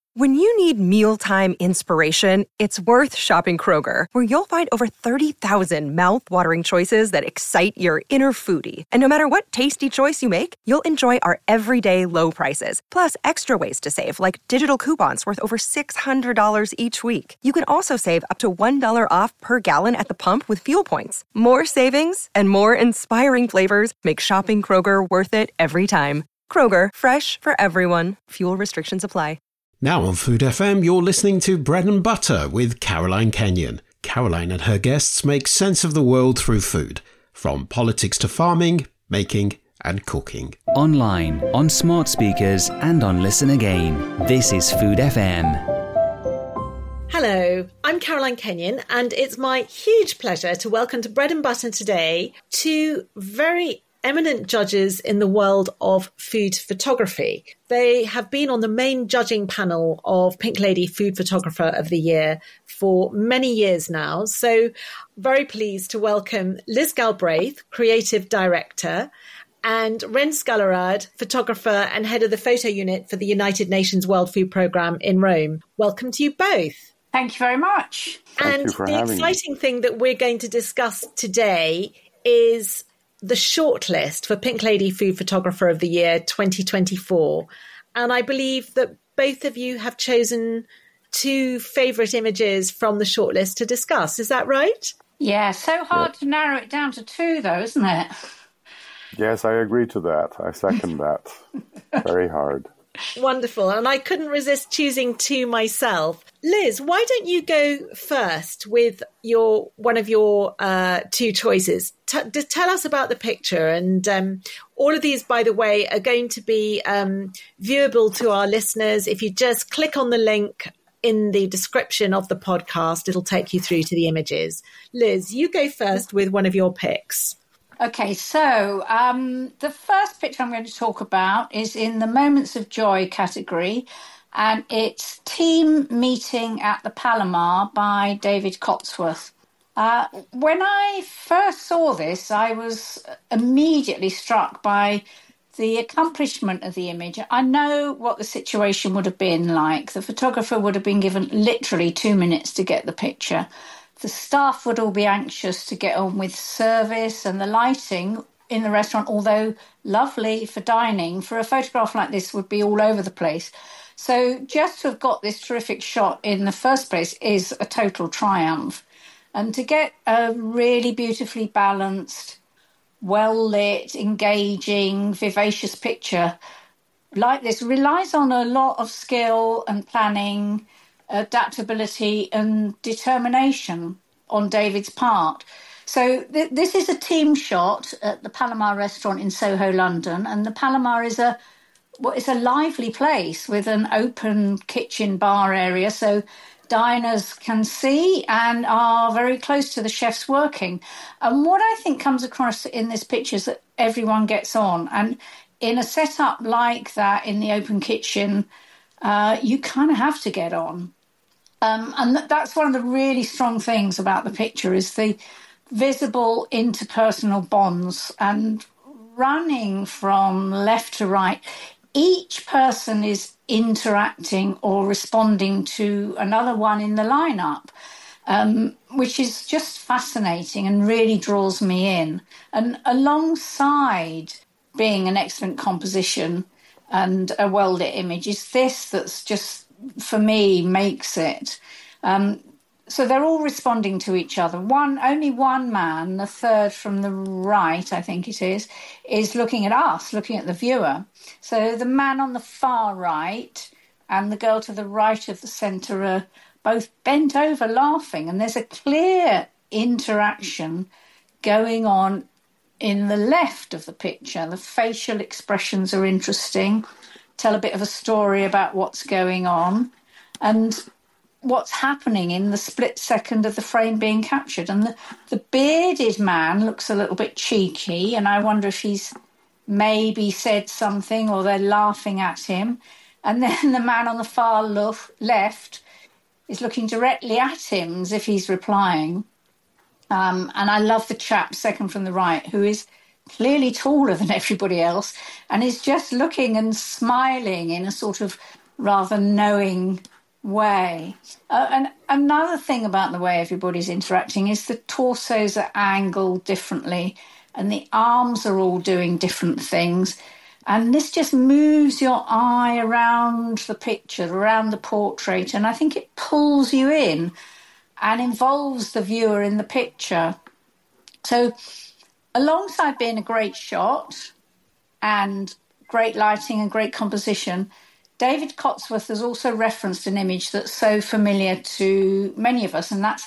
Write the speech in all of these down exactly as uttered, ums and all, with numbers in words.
When you need mealtime inspiration, it's worth shopping Kroger, where you'll find over thirty thousand mouth-watering choices that excite your inner foodie. And no matter what tasty choice you make, you'll enjoy our everyday low prices, plus extra ways to save, like digital coupons worth over six hundred dollars each week. You can also save up to one dollar off per gallon at the pump with fuel points. More savings and more inspiring flavors make shopping Kroger worth it every time. Kroger, fresh for everyone. Fuel restrictions apply. Now on Food F M, you're listening to Bread and Butter with Caroline Kenyon. Caroline and her guests make sense of the world through food, from politics to farming, making and cooking. Online, on smart speakers and on Listen Again. This is Food F M. Hello, I'm Caroline Kenyon, and it's my huge pleasure to welcome to Bread and Butter today two very eminent judges in the world of food photography. They have been on the main judging panel of Pink Lady Food Photographer of the Year for many years now. So very pleased to welcome Liz Galbraith, Creative Director, and Ren Scalarad, Photographer and Head of the Photo Unit for the United Nations World Food Programme in Rome. Welcome to you both. Thank you very much. Thank and the exciting me. thing that we're going to discuss today is the shortlist for Pink Lady Food Photographer of the Year twenty twenty-four. And I believe that both of you have chosen two favourite images from the shortlist to discuss. Is that right? Yeah, so hard to narrow it down to two, though, isn't it? Yes, I agree to that. I second that. Very hard. Wonderful. And I couldn't resist choosing two myself. Liz, why don't you go first with your one of your uh, two choices? T- tell us about the picture. And um, all of these, by the way, are going to be um, viewable to our listeners. If you just click on the link in the description of the podcast, it'll take you through to the images. Liz, you go first with one of your picks. Okay, so um, the first picture I'm going to talk about is in the Moments of Joy category, and it's Team Meeting at the Palomar by David Cotsworth. Uh, when I first saw this, I was immediately struck by the accomplishment of the image. I know what the situation would have been like. The photographer would have been given literally two minutes to get the picture. The staff would all be anxious to get on with service, and the lighting in the restaurant, although lovely for dining, for a photograph like this would be all over the place. So just to have got this terrific shot in the first place is a total triumph. And to get a really beautifully balanced, well-lit, engaging, vivacious picture like this relies on a lot of skill and planning, adaptability and determination on David's part. So th- this is a team shot at the Palomar restaurant in Soho, London, and the Palomar is a well, it's a lively place with an open kitchen bar area, so diners can see and are very close to the chefs working. And what I think comes across in this picture is that everyone gets on, and in a setup like that in the open kitchen, uh, you kind of have to get on. Um, and th- that's one of the really strong things about the picture is the visible interpersonal bonds and running from left to right. Each person is interacting or responding to another one in the lineup, um, which is just fascinating and really draws me in. And alongside being an excellent composition and a well-lit image is this that's just, for me, makes it. Um, so they're all responding to each other. One, only one man, the third from the right, I think it is, is looking at us, looking at the viewer. So the man on the far right and the girl to the right of the centre are both bent over laughing, and there's a clear interaction going on in the left of the picture. The facial expressions are interesting, tell a bit of a story about what's going on and what's happening in the split second of the frame being captured. And the, the bearded man looks a little bit cheeky, and I wonder if he's maybe said something or they're laughing at him. And then the man on the far lo- left is looking directly at him as if he's replying. Um, and I love the chap second from the right, who is clearly taller than everybody else and is just looking and smiling in a sort of rather knowing way. Uh, and another thing about the way everybody's interacting is the torsos are angled differently and the arms are all doing different things. And this just moves your eye around the picture, around the portrait, and I think it pulls you in and involves the viewer in the picture. So alongside being a great shot and great lighting and great composition, David Cotsworth has also referenced an image that's so familiar to many of us, and that's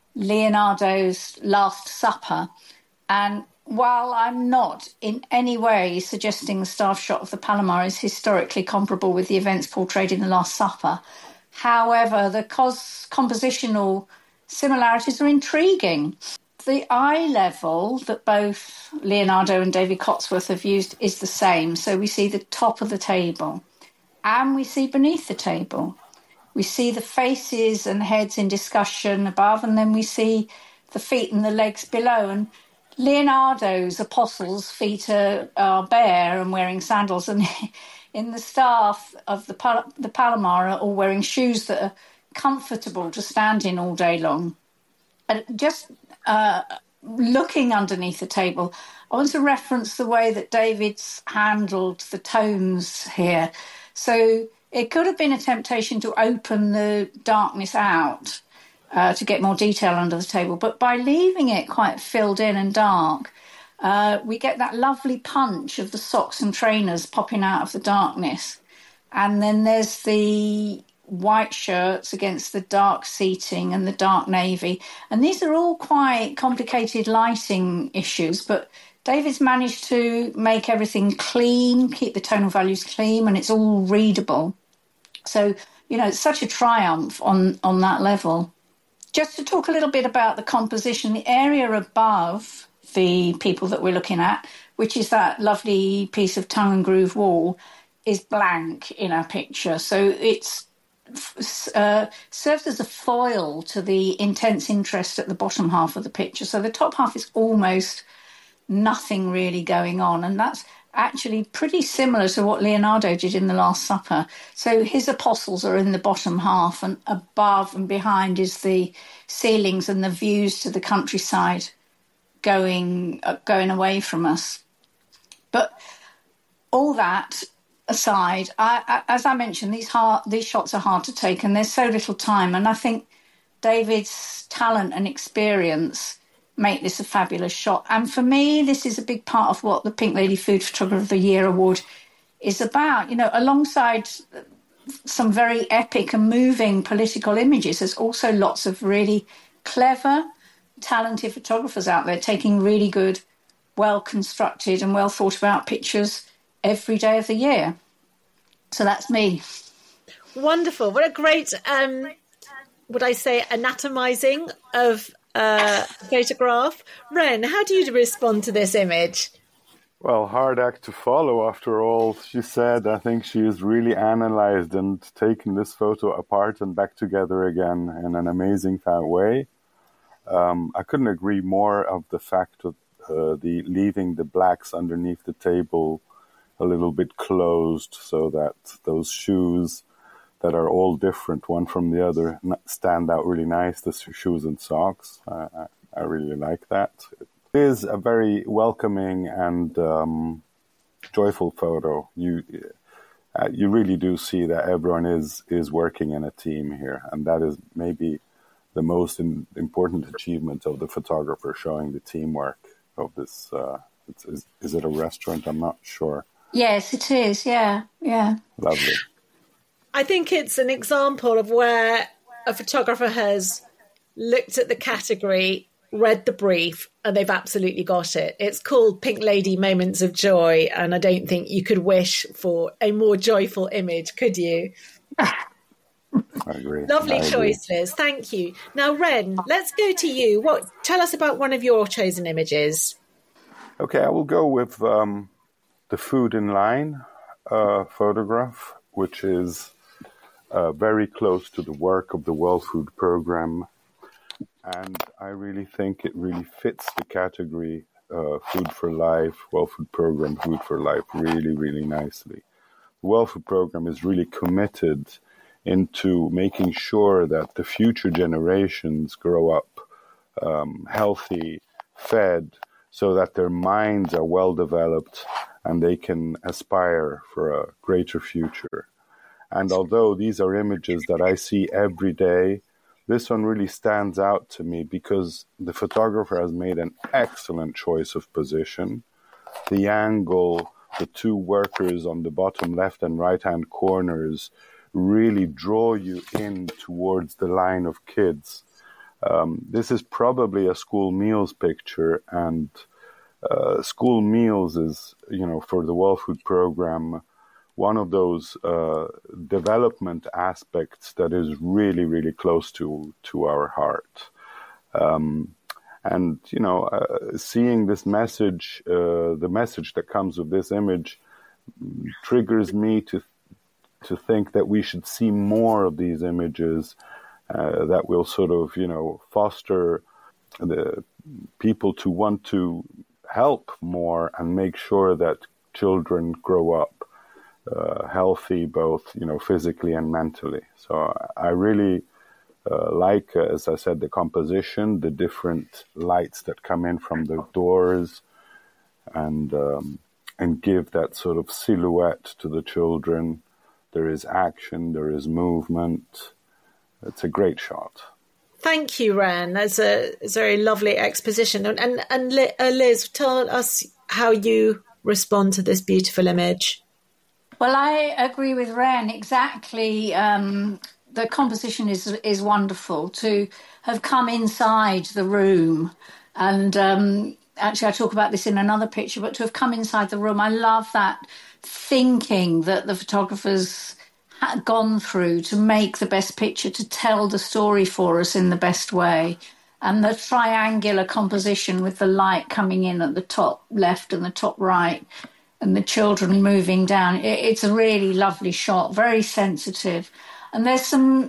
Leonardo's Last Supper. And while I'm not in any way suggesting the staff shot of the Palomar is historically comparable with the events portrayed in The Last Supper, however, the cos- compositional similarities are intriguing. The eye level that both Leonardo and David Cotsworth have used is the same. So we see the top of the table and we see beneath the table. We see the faces and heads in discussion above, and then we see the feet and the legs below. And Leonardo's apostles' feet are, are bare and wearing sandals, and in the staff of the, Pal- the Palomar are all wearing shoes that are comfortable to stand in all day long. And just uh, looking underneath the table, I want to reference the way that David's handled the tones here. So it could have been a temptation to open the darkness out uh, to get more detail under the table, but by leaving it quite filled in and dark, uh, we get that lovely punch of the socks and trainers popping out of the darkness. And then there's the white shirts against the dark seating and the dark navy. And these are all quite complicated lighting issues, but David's managed to make everything clean, keep the tonal values clean, and it's all readable. So, you know, it's such a triumph on, on that level. Just to talk a little bit about the composition, the area above the people that we're looking at, which is that lovely piece of tongue and groove wall, is blank in our picture. So it's uh, serves as a foil to the intense interest at the bottom half of the picture. So the top half is almost nothing really going on, and that's actually pretty similar to what Leonardo did in The Last Supper. So his apostles are in the bottom half, and above and behind is the ceilings and the views to the countryside going uh, going away from us. But all that aside, I, I, as I mentioned, these hard, these shots are hard to take, and there's so little time, and I think David's talent and experience make this a fabulous shot. And for me, this is a big part of what the Pink Lady Food Photographer of the Year Award is about. You know, alongside some very epic and moving political images, there's also lots of really clever, talented photographers out there taking really good, well-constructed and well-thought-about pictures every day of the year. So that's me. Wonderful. What a great, um, would I say, anatomizing of Uh, photograph. Ren, how do you respond to this image? Well, hard act to follow after all she said. I think she has really analyzed and taken this photo apart and back together again in an amazing way. Um, I couldn't agree more of the fact of uh, the leaving the blacks underneath the table a little bit closed so that those shoes that are all different, one from the other, stand out really nice, the shoes and socks. Uh, I, I really like that. It is a very welcoming and um, joyful photo. You uh, you really do see that everyone is, is working in a team here, and that is maybe the most in, important achievement of the photographer, showing the teamwork of this. Uh, it's, is, is it a restaurant? I'm not sure. Yes, it is, yeah, yeah. Lovely. I think it's an example of where a photographer has looked at the category, read the brief, and they've absolutely got it. It's called Pink Lady Moments of Joy, and I don't think you could wish for a more joyful image, could you? I agree. Lovely I choice, agree. Liz. Thank you. Now, Ren, let's go to you. What? Tell us about one of your chosen images. Okay, I will go with um, the Food in Line uh, photograph, which is Uh, very close to the work of the World Food Programme, and I really think it really fits the category uh, Food for Life, World Food Programme, Food for Life really, really nicely. the World Food Programme is really committed into making sure that the future generations grow up um, healthy, fed, so that their minds are well developed and they can aspire for a greater future. And although these are images that I see every day, this one really stands out to me because the photographer has made an excellent choice of position. The angle, the two workers on the bottom left and right-hand corners really draw you in towards the line of kids. Um, this is probably a school meals picture, and uh, school meals is, you know, for the World Food Programme, one of those uh, development aspects that is really, really close to, to our heart. Um, and, you know, uh, seeing this message, uh, the message that comes with this image triggers me to to think that we should see more of these images uh, that will sort of, you know, foster the people to want to help more and make sure that children grow up uh, healthy, both, you know, physically and mentally. So I really uh, like, uh, as I said, the composition, the different lights that come in from the doors, and um, and give that sort of silhouette to the children. There is action, there is movement. It's a great shot. Thank you, Ren. That's a, it's a very lovely exposition. And, and, and Liz, tell us how you respond to this beautiful image. Well, I agree with Ren. Exactly. Um, the composition is is wonderful. To have come inside the room, and um, actually I talk about this in another picture, but to have come inside the room, I love that thinking that the photographers had gone through to make the best picture, to tell the story for us in the best way. And the triangular composition with the light coming in at the top left and the top right, and the children moving down. It, it's a really lovely shot, very sensitive. And there's some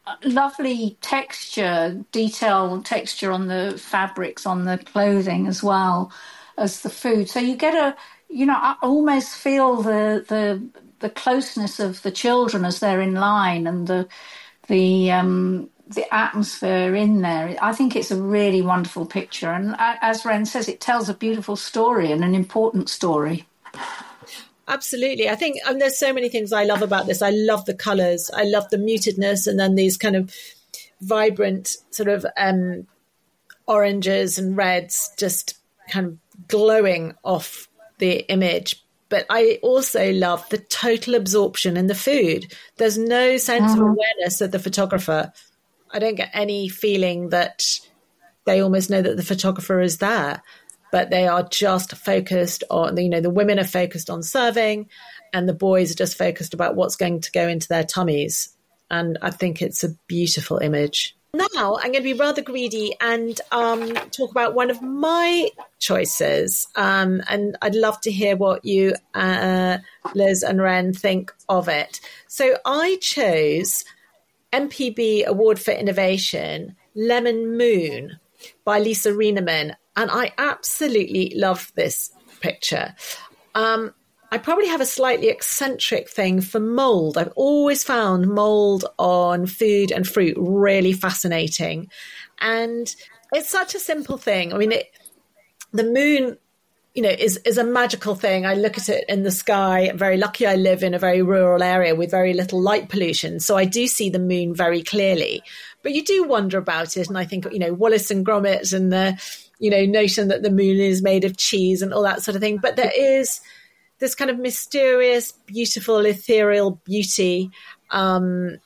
lovely texture, detail texture on the fabrics, on the clothing as well as the food. So you get a, you know, I almost feel the the the closeness of the children as they're in line, and the the um, the atmosphere in there. I think it's a really wonderful picture, and as Ren says, it tells a beautiful story and an important story. Absolutely. I think and there's so many things I love about this. I love the colours. I love the mutedness, and then these kind of vibrant sort of um, oranges and reds just kind of glowing off the image. But I also love the total absorption in the food. There's no sense mm-hmm. of awareness of the photographer. I don't get any feeling that they almost know that the photographer is there, but they are just focused on, you know, the women are focused on serving and the boys are just focused about what's going to go into their tummies. And I think it's a beautiful image. Now I'm going to be rather greedy and um, talk about one of my choices. Um, and I'd love to hear what you, uh, Liz and Ren, think of it. So I chose M P B Award for Innovation, Lemon Moon by Lisa Rienemann. And I absolutely love this picture. Um, I probably have a slightly eccentric thing for mold. I've always found mold on food and fruit really fascinating. And it's such a simple thing. I mean, it, the moon, you know, is, is a magical thing. I look at it in the sky. I'm very lucky I live in a very rural area with very little light pollution. So I do see the moon very clearly. But you do wonder about it. And I think, you know, Wallace and Gromit and the, you know, notion that the moon is made of cheese and all that sort of thing. But there is this kind of mysterious, beautiful, ethereal beauty um,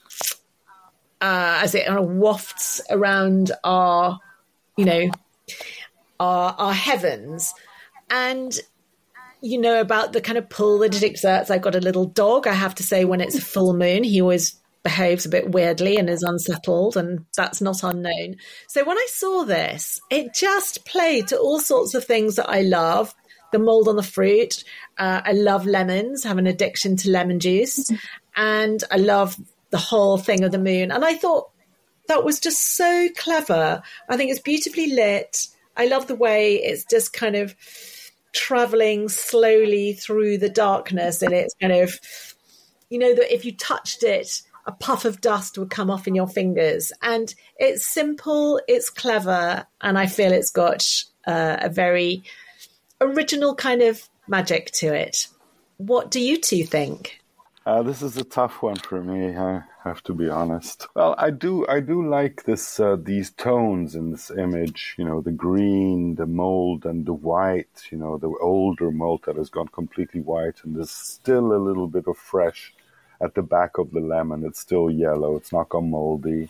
uh, as it kind of wafts around our, you know, our, our heavens. And you know about the kind of pull that it exerts. I've got a little dog. I have to say, when it's a full moon, he always behaves a bit weirdly and is unsettled, and that's not unknown. So when I saw this, it just played to all sorts of things that I love. The mold on the fruit. Uh, I love lemons, have an addiction to lemon juice. And I love the whole thing of the moon. And I thought that was just so clever. I think it's beautifully lit. I love the way it's just kind of traveling slowly through the darkness, and it's kind of you know, that if you touched it, a puff of dust would come off in your fingers. And it's simple, it's clever, and I feel it's got uh, a very original kind of magic to it. What do you two think? Uh, this is a tough one for me, I have to be honest. Well, I do I do like this uh, these tones in this image, you know, the green, the mold, and the white, you know, the older mold that has gone completely white, and there's still a little bit of fresh at the back of the lemon. It's still yellow, it's not gone moldy.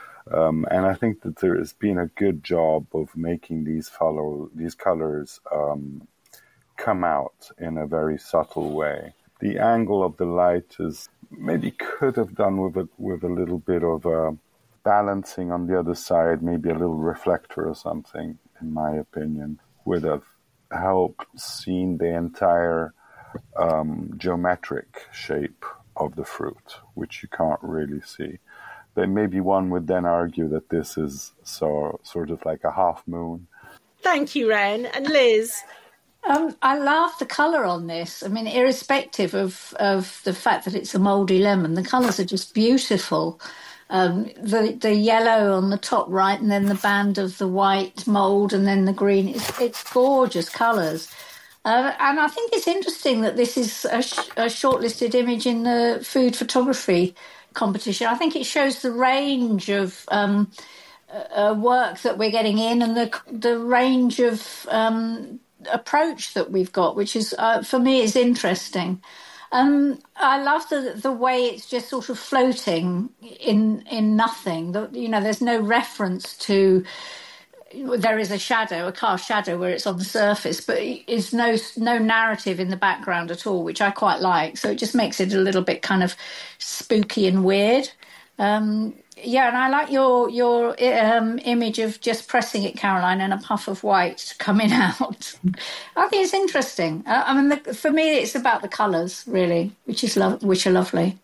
Um, and I think that there has been a good job of making these follow these colors um, come out in a very subtle way. The angle of the light is maybe could have done with a, with a little bit of uh, balancing on the other side, maybe a little reflector or something, in my opinion, would have helped seen the entire um, geometric shape of the fruit, which you can't really see. Then maybe one would then argue that this is so sort of like a half moon. Thank you, Ren. And Liz? Um, I love the colour on this. I mean, irrespective of, of the fact that it's a mouldy lemon, the colours are just beautiful. Um, the the yellow on the top right, and then the band of the white mould, and then the green. It's, it's gorgeous colours. Uh, and I think it's interesting that this is a, sh- a shortlisted image in the food photography competition. I think it shows the range of um, uh, work that we're getting in, and the the range of um, approach that we've got, which is uh, for me is interesting. Um, I love the the way it's just sort of floating in in nothing. The, you know, there's no reference to. There is a shadow, a cast shadow where it's on the surface, but it's no no narrative in the background at all, which I quite like. So it just makes it a little bit kind of spooky and weird. Um, yeah, and I like your your um, image of just pressing it, Caroline, and a puff of white coming out. I think it's interesting. Uh, I mean, the, for me, it's about the colours, really, which is lo- which are lovely.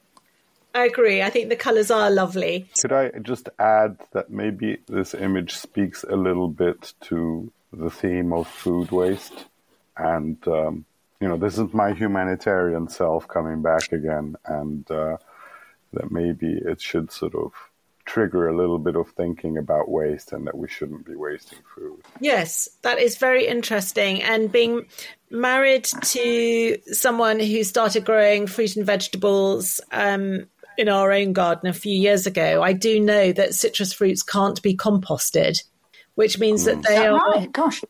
I agree. I think the colours are lovely. Could I just add that maybe this image speaks a little bit to the theme of food waste? And, um, you know, this is my humanitarian self coming back again, and uh, that maybe it should sort of trigger a little bit of thinking about waste, and that we shouldn't be wasting food. Yes, that is very interesting. And being married to someone who started growing fruit and vegetables um, in our own garden a few years ago, I do know that citrus fruits can't be composted, which means mm. that they that are... Right? Gosh.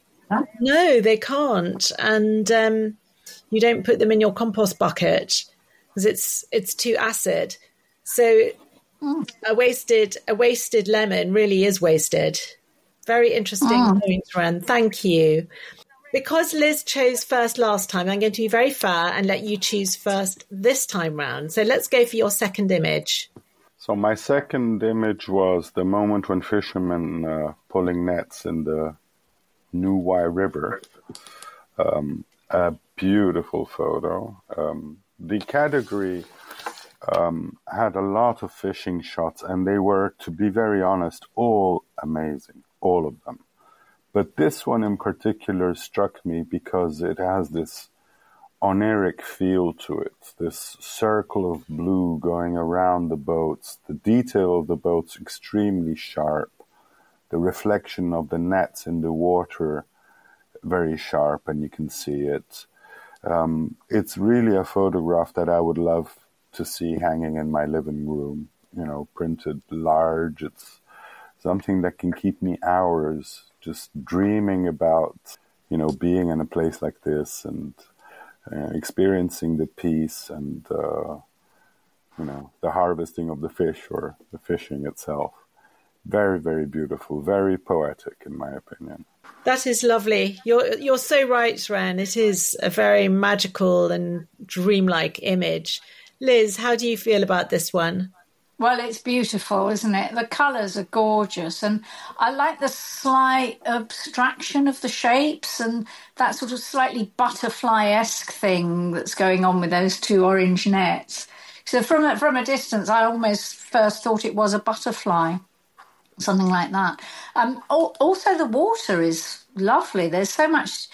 No, they can't. And um, you don't put them in your compost bucket because it's it's too acid. So mm. a wasted a wasted lemon really is wasted. Very interesting mm. point, Ren. Thank you. Because Liz chose first last time, I'm going to be very fair and let you choose first this time round. So let's go for your second image. So my second image was the moment when fishermen uh, pulling nets in the New Wye River. Um, a beautiful photo. Um, the category um, had a lot of fishing shots, and they were, to be very honest, all amazing, all of them. But this one in particular struck me because it has this oniric feel to it, this circle of blue going around the boats, the detail of the boats extremely sharp, the reflection of the nets in the water very sharp, and you can see it. Um, it's really a photograph that I would love to see hanging in my living room, you know, printed large. It's something that can keep me hours just dreaming about, you know, being in a place like this and uh, experiencing the peace and, uh, you know, the harvesting of the fish or the fishing itself. Very, very beautiful, very poetic, in my opinion. That is lovely. You're you're so right, Ren. It is a very magical and dreamlike image. Liz, how do you feel about this one? Well, it's beautiful, isn't it? The colours are gorgeous, and I like the slight abstraction of the shapes and that sort of slightly butterfly-esque thing that's going on with those two orange nets. So from a, from a distance, I almost first thought it was a butterfly, something like that. Um, also, the water is lovely. There's so much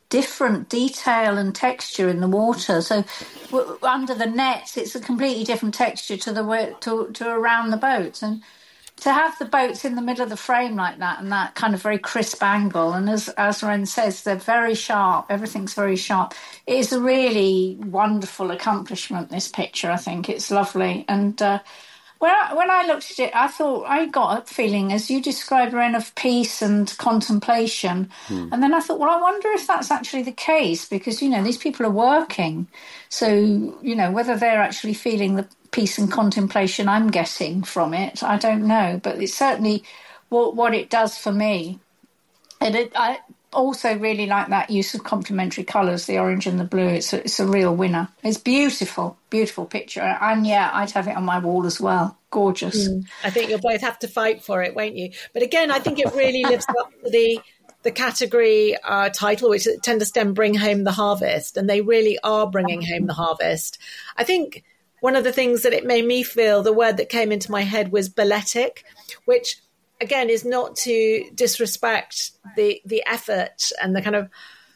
different detail and texture in the water. So w- under the nets, it's a completely different texture to the way, to, to around the boats. And to have the boats in the middle of the frame like that and that kind of very crisp angle, and as, as Ren says, they're very sharp. Everything's very sharp. It is a really wonderful accomplishment, this picture, I think. It's lovely. And uh, when, I, when I looked at it, I thought, I got a feeling, as you described, Ren, of peace and contemplation. Hmm. And then I thought, well, I wonder if that's actually the case, because, you know, these people are working. So, you know, whether they're actually feeling the peace and contemplation I'm getting from it, I don't know, but it's certainly what, what it does for me. And it, I also really like that use of complementary colours, the orange and the blue. It's a, it's a real winner. It's beautiful, beautiful picture. And yeah, I'd have it on my wall as well. Gorgeous. Mm. I think you'll both have to fight for it, won't you? But again, I think it really lives up to the the category uh, title, which is Tender Stem Bring Home the Harvest. And they really are bringing home the harvest. I think one of the things that it made me feel, the word that came into my head was balletic, which, again, is not to disrespect the the effort and the kind of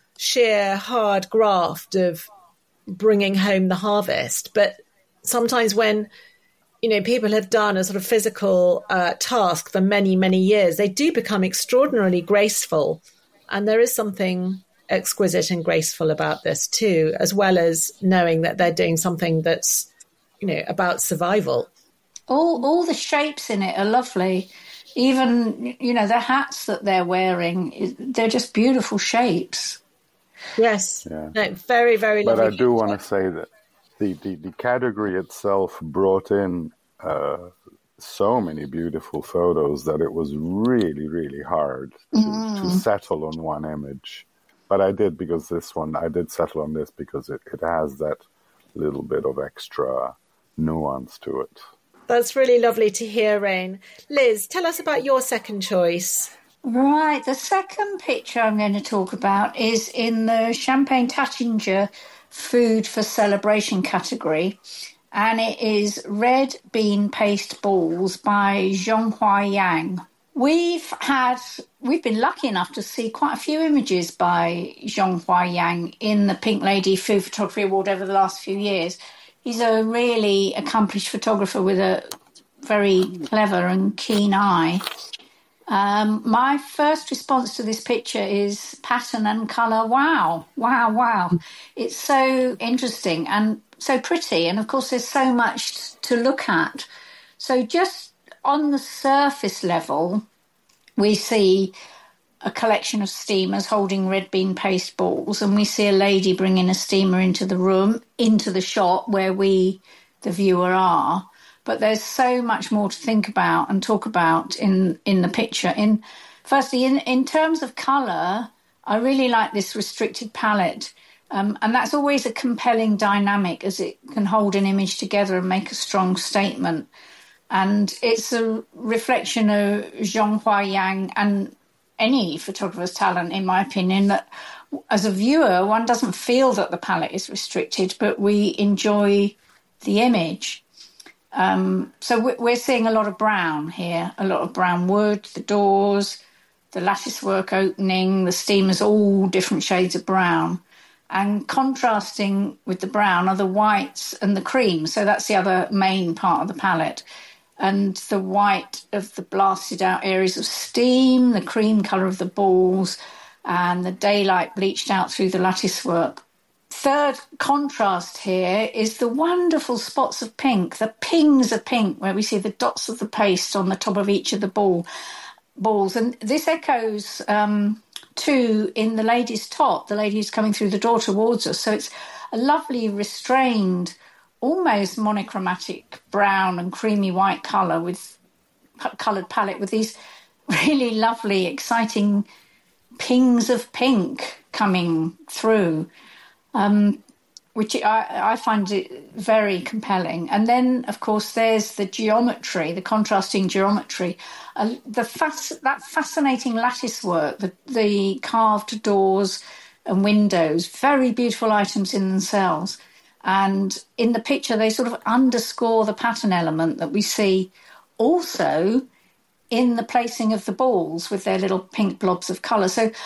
sheer hard graft of bringing home the harvest. But sometimes when, you know, people have done a sort of physical uh, task for many, many years, they do become extraordinarily graceful. And there is something exquisite and graceful about this too, as well as knowing that they're doing something that's, you know, about survival. All all the shapes in it are lovely. Even, you know, the hats that they're wearing, they're just beautiful shapes. Yes. Yeah. No, very, very lovely. But I do want to say that the, the, the category itself brought in uh, so many beautiful photos that it was really, really hard to, mm. to settle on one image. But I did, because this one, I did settle on this because it, it has that little bit of extra nuance to it. That's really lovely to hear, Rain. Liz, tell us about your second choice. Right, the second picture I'm going to talk about is in the Champagne Taittinger Food for Celebration category, and it is Red Bean Paste Balls by Zhonghua Yang. We've had, we've been lucky enough to see quite a few images by Zhonghua Yang in the Pink Lady Food Photography Award over the last few years. He's a really accomplished photographer with a very clever and keen eye. Um, my first response to this picture is pattern and colour. Wow, wow, wow. It's so interesting and so pretty. And, of course, there's so much to look at. So just on the surface level, we see a collection of steamers holding red bean paste balls, and we see a lady bringing a steamer into the room, into the shot where we, the viewer, are. But there's so much more to think about and talk about in, in the picture. In firstly, in, in terms of colour, I really like this restricted palette. Um, and that's always a compelling dynamic, as it can hold an image together and make a strong statement. And it's a reflection of Zhonghua Yang and any photographer's talent, in my opinion, that as a viewer, one doesn't feel that the palette is restricted, but we enjoy the image. Um, so we're seeing a lot of brown here, a lot of brown wood, the doors, the lattice work opening, the steamers, all different shades of brown. And contrasting with the brown are the whites and the cream. So that's the other main part of the palette. And the white of the blasted out areas of steam, the cream colour of the balls, and the daylight bleached out through the lattice work. Third contrast here is the wonderful spots of pink, the pings of pink, where we see the dots of the paste on the top of each of the ball balls. And this echoes um, too in the lady's top, the lady who's coming through the door towards us. So it's a lovely, restrained, almost monochromatic brown and creamy white colour with coloured palette with these really lovely, exciting pings of pink coming through, um, which I, I find it very compelling. And then, of course, there's the geometry, the contrasting geometry, uh, the fasc- that fascinating lattice work, the, the carved doors and windows, very beautiful items in themselves. And in the picture, they sort of underscore the pattern element that we see also in the placing of the balls with their little pink blobs of colour. So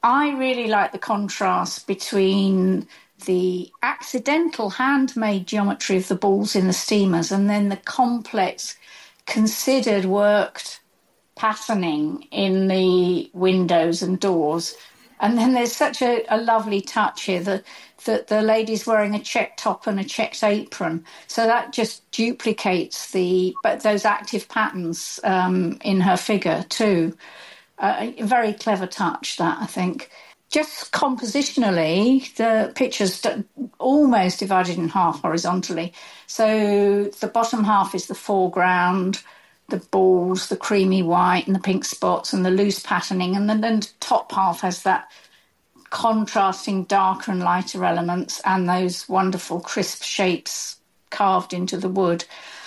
I really like the contrast between the accidental handmade geometry of the balls in the steamers and then the complex, considered, worked patterning in the windows and doors. And then there's such a, a lovely touch here that, that the lady's wearing a checked top and a checked apron. So that just duplicates the but those active patterns um, in her figure too. Uh, a very clever touch, that, I think. Just compositionally, the picture's almost divided in half horizontally. So the bottom half is the foreground, the balls, the creamy white and the pink spots and the loose patterning. And then the top half has that contrasting darker and lighter elements and those wonderful crisp shapes carved into the wood.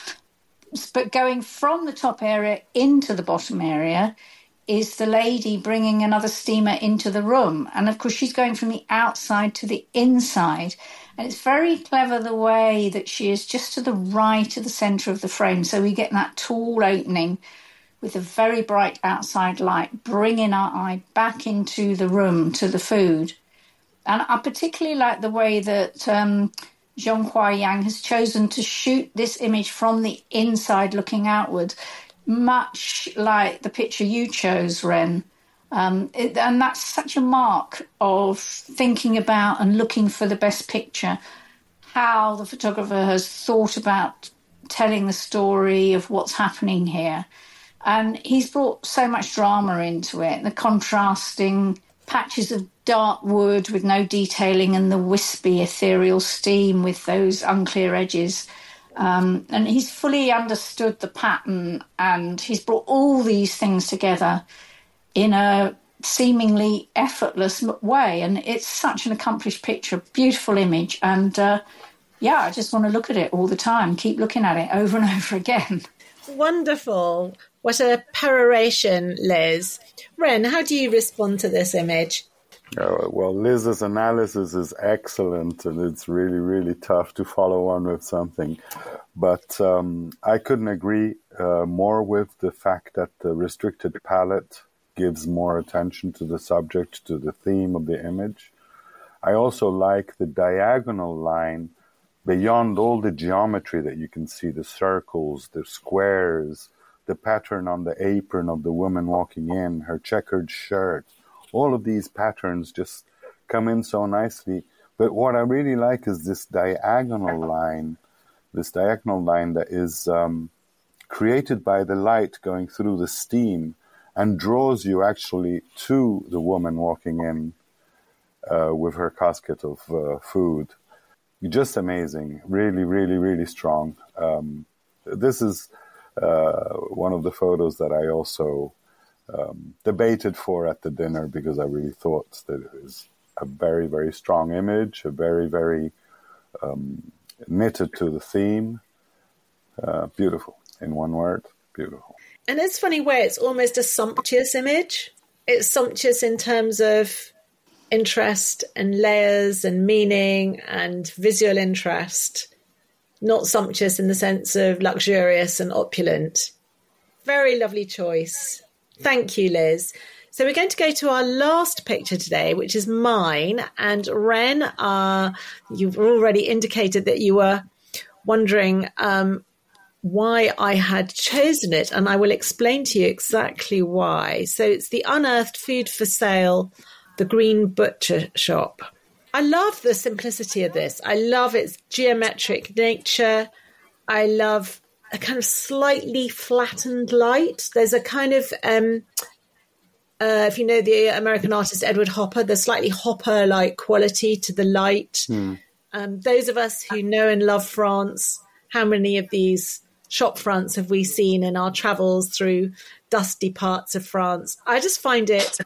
But going from the top area into the bottom area is the lady bringing another steamer into the room. And, of course, she's going from the outside to the inside. And it's very clever the way that she is just to the right of the centre of the frame. So we get that tall opening with a very bright outside light, bringing our eye back into the room to the food. And I particularly like the way that um, Zhonghua Yang has chosen to shoot this image from the inside looking outward, much like the picture you chose, Ren. Um, it, and that's such a mark of thinking about and looking for the best picture, how the photographer has thought about telling the story of what's happening here. And he's brought so much drama into it, the contrasting patches of dark wood with no detailing and the wispy ethereal steam with those unclear edges. Um, and he's fully understood the pattern, and he's brought all these things together in a seemingly effortless way. And it's such an accomplished picture, beautiful image. And, uh, yeah, I just want to look at it all the time, keep looking at it over and over again. Wonderful. What a peroration, Liz. Ren, how do you respond to this image? Oh, well, Liz's analysis is excellent, and it's really, really tough to follow on with something. But um, I couldn't agree uh, more with the fact that the restricted palette gives more attention to the subject, to the theme of the image. I also like the diagonal line beyond all the geometry that you can see, the circles, the squares, the pattern on the apron of the woman walking in, her checkered shirt. All of these patterns just come in so nicely. But what I really like is this diagonal line, this diagonal line that is um, created by the light going through the steam and draws you actually to the woman walking in uh, with her casket of uh, food. Just amazing. Really, really, really strong. Um, this is uh, one of the photos that I also Um, debated for at the dinner, because I really thought that it was a very, very strong image, a very, very um, knitted to the theme. Uh, beautiful, in one word, beautiful. And it's funny where it's almost a sumptuous image. It's sumptuous in terms of interest and layers and meaning and visual interest, not sumptuous in the sense of luxurious and opulent. Very lovely choice. Thank you, Liz. So we're going to go to our last picture today, which is mine. And Ren, uh, you've already indicated that you were wondering um, why I had chosen it, and I will explain to you exactly why. So it's the Unearthed Food for Sale, the Green Butcher Shop. I love the simplicity of this. I love its geometric nature. I love a kind of slightly flattened light. There's a kind of, um, uh, if you know the American artist Edward Hopper, the slightly Hopper-like quality to the light. Mm. Um, those of us who know and love France, how many of these shop fronts have we seen in our travels through dusty parts of France? I just find it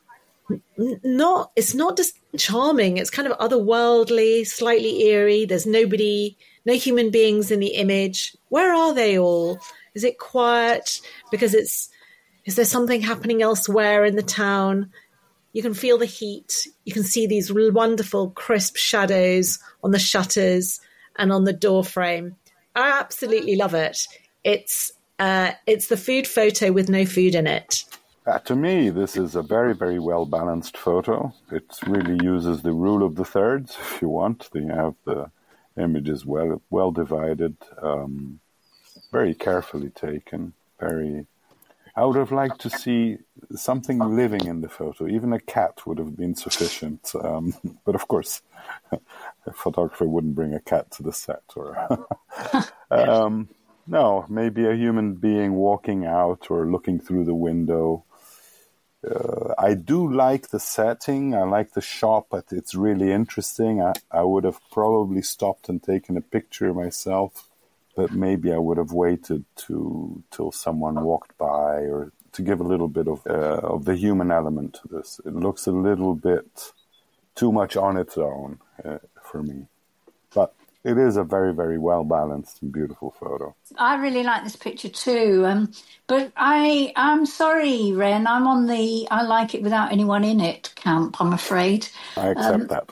not, it's not just charming. It's kind of otherworldly, slightly eerie. There's nobody... No human beings in the image. Where are they all? Is it quiet? Because it's, is there something happening elsewhere in the town? You can feel the heat. You can see these wonderful crisp shadows on the shutters and on the door frame. I absolutely love it. It's, uh, it's the food photo with no food in it. Uh, to me, this is a very, very well-balanced photo. It really uses the rule of the thirds, if you want. You have the images well, well divided, um, very carefully taken, very... I would have liked to see something living in the photo. Even a cat would have been sufficient. Um, but of course, a photographer wouldn't bring a cat to the set. Or um, no, maybe a human being walking out or looking through the window. Uh, I do like the setting. I like the shop. It's really interesting. I, I would have probably stopped and taken a picture myself, but maybe I would have waited to till someone walked by, or to give a little bit of uh, of the human element to this. It looks a little bit too much on its own uh, for me. But it is a very, very well-balanced and beautiful photo. I really like this picture too. Um, but I, I'm sorry, Ren, I'm on the I like it without anyone in it camp, I'm afraid. I accept um, that.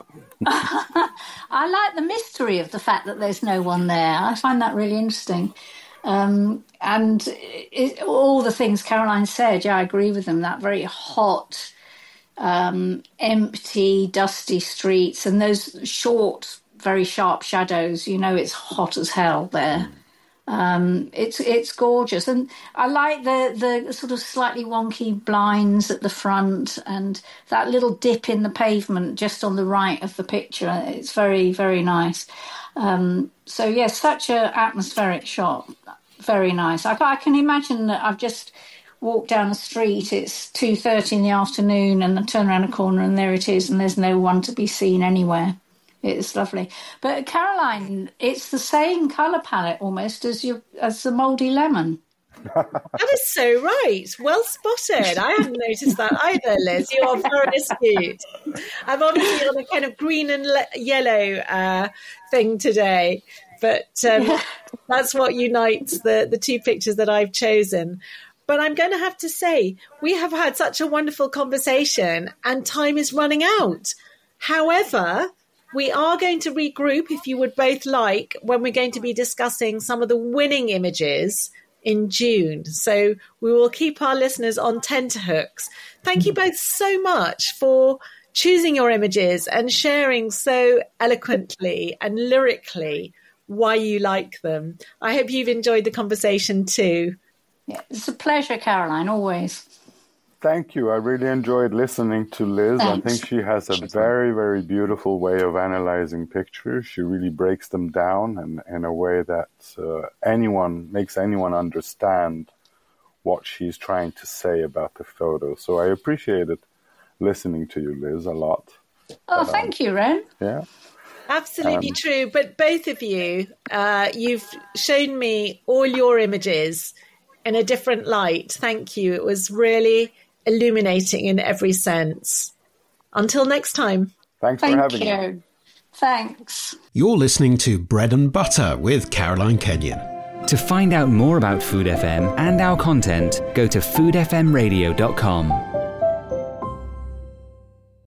I like the mystery of the fact that there's no one there. I find that really interesting. Um, and it, all the things Caroline said, yeah, I agree with them. That very hot, um, empty, dusty streets and those short, very sharp shadows. You know, it's hot as hell there. Um, it's it's gorgeous, and I like the the sort of slightly wonky blinds at the front and that little dip in the pavement just on the right of the picture. It's very, very nice. Um, so yes, yeah, such a atmospheric shot. Very nice. I, I can imagine that I've just walked down the street. It's two thirty in the afternoon, and I turn around a corner and there it is, and there's no one to be seen anywhere. It's lovely. But Caroline, it's the same colour palette almost as your as the Mouldy Lemon. That is so right. Well spotted. I hadn't noticed that either, Liz. You are very astute. I'm obviously on a kind of green and le- yellow uh, thing today, but um, yeah. That's what unites the, the two pictures that I've chosen. But I'm going to have to say, we have had such a wonderful conversation and time is running out. However, we are going to regroup, if you would both like, when we're going to be discussing some of the winning images in June. So we will keep our listeners on tenterhooks. Thank you both so much for choosing your images and sharing so eloquently and lyrically why you like them. I hope you've enjoyed the conversation too. Yeah, it's a pleasure, Caroline, always. Thank you. I really enjoyed listening to Liz. Thanks. I think she has a very, very beautiful way of analyzing pictures. She really breaks them down and in a way that uh, anyone makes anyone understand what she's trying to say about the photo. So I appreciated listening to you, Liz, a lot. Oh, um, thank you, Ren. Yeah. Absolutely um, true. But both of you, uh, you've shown me all your images in a different light. Thank you. It was really illuminating in every sense. Until next time. Thanks for Thank having me. you. Thanks. You're listening to Bread and Butter with Caroline Kenyon. To find out more about Food F M and our content, go to food f m radio dot com.